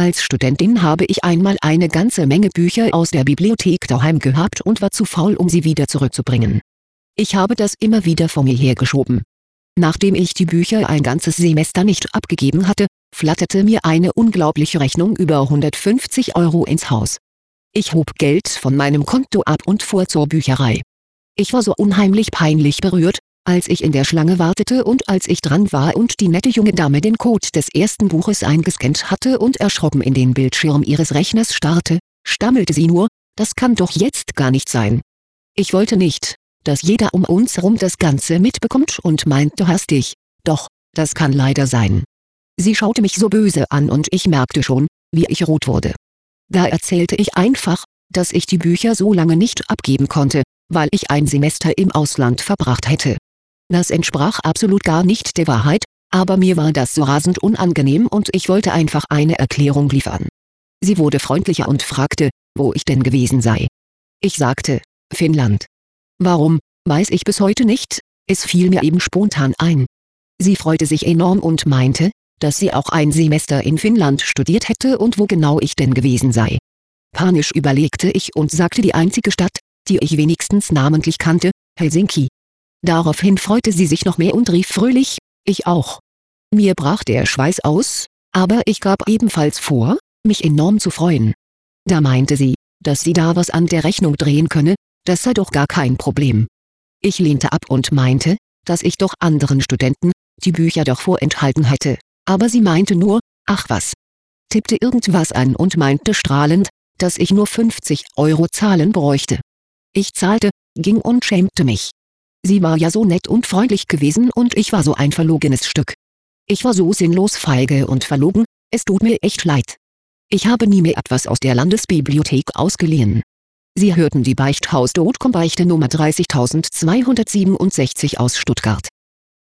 Als Studentin habe ich einmal eine ganze Menge Bücher aus der Bibliothek daheim gehabt und war zu faul, um sie wieder zurückzubringen. Ich habe das immer wieder vor mir hergeschoben. Nachdem ich die Bücher ein ganzes Semester nicht abgegeben hatte, flatterte mir eine unglaubliche Rechnung über 150 € ins Haus. Ich hob Geld von meinem Konto ab und fuhr zur Bücherei. Ich war so unheimlich peinlich berührt, als ich in der Schlange wartete und als ich dran war und die nette junge Dame den Code des ersten Buches eingescannt hatte und erschrocken in den Bildschirm ihres Rechners starrte, stammelte sie nur: „Das kann doch jetzt gar nicht sein." Ich wollte nicht, dass jeder um uns herum das Ganze mitbekommt und meinte hastig: „Doch, das kann leider sein." Sie schaute mich so böse an und ich merkte schon, wie ich rot wurde. Da erzählte ich einfach, dass ich die Bücher so lange nicht abgeben konnte, weil ich ein Semester im Ausland verbracht hätte. Das entsprach absolut gar nicht der Wahrheit, aber mir war das so rasend unangenehm und ich wollte einfach eine Erklärung liefern. Sie wurde freundlicher und fragte, wo ich denn gewesen sei. Ich sagte: „Finnland." Warum, weiß ich bis heute nicht, es fiel mir eben spontan ein. Sie freute sich enorm und meinte, dass sie auch ein Semester in Finnland studiert hätte und wo genau ich denn gewesen sei. Panisch überlegte ich und sagte die einzige Stadt, die ich wenigstens namentlich kannte: Helsinki. Daraufhin freute sie sich noch mehr und rief fröhlich: „Ich auch." Mir brach der Schweiß aus, aber ich gab ebenfalls vor, mich enorm zu freuen. Da meinte sie, dass sie da was an der Rechnung drehen könne, das sei doch gar kein Problem. Ich lehnte ab und meinte, dass ich doch anderen Studenten die Bücher doch vorenthalten hätte, aber sie meinte nur: „Ach was", tippte irgendwas an und meinte strahlend, dass ich nur 50 € zahlen bräuchte. Ich zahlte, ging und schämte mich. Sie war ja so nett und freundlich gewesen und ich war so ein verlogenes Stück. Ich war so sinnlos feige und verlogen, es tut mir echt leid. Ich habe nie mehr etwas aus der Landesbibliothek ausgeliehen. Sie hörten die Beichthaus.com Beichte Nummer 30267 aus Stuttgart.